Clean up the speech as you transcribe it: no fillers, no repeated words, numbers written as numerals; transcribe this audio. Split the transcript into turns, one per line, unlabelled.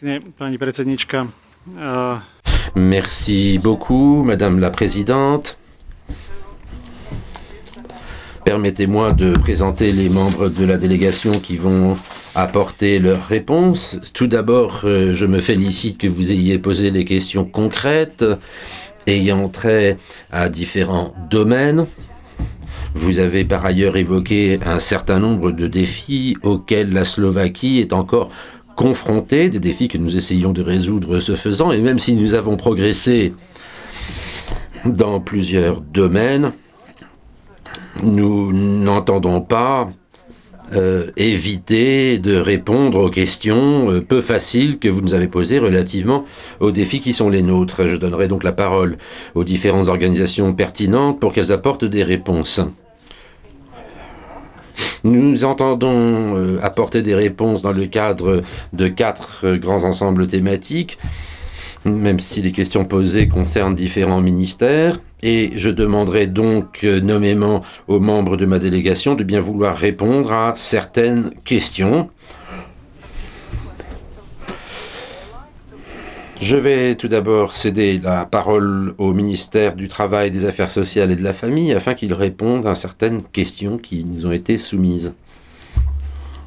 pekne, pani predsednička.
Merci beaucoup, Madame la Présidente. Permettez-moi de présenter les membres de la délégation qui vont apporter leurs réponses. Tout d'abord, je me félicite que vous ayez posé des questions concrètes ayant trait à différents domaines. Vous avez par ailleurs évoqué un certain nombre de défis auxquels la Slovaquie est encore confrontée, des défis que nous essayons de résoudre ce faisant, et même si nous avons progressé dans plusieurs domaines, nous n'entendons pas éviter de répondre aux questions peu faciles que vous nous avez posées relativement aux défis qui sont les nôtres. Je donnerai donc la parole aux différentes organisations pertinentes pour qu'elles apportent des réponses. Nous entendons apporter des réponses dans le cadre de 4 grands ensembles thématiques, même si les questions posées concernent différents ministères, et je demanderai donc nommément aux membres de ma délégation de bien vouloir répondre à certaines questions. Je vais tout d'abord céder la parole au ministère du Travail, des Affaires sociales et de la Famille afin qu'il réponde à certaines questions qui nous ont été soumises.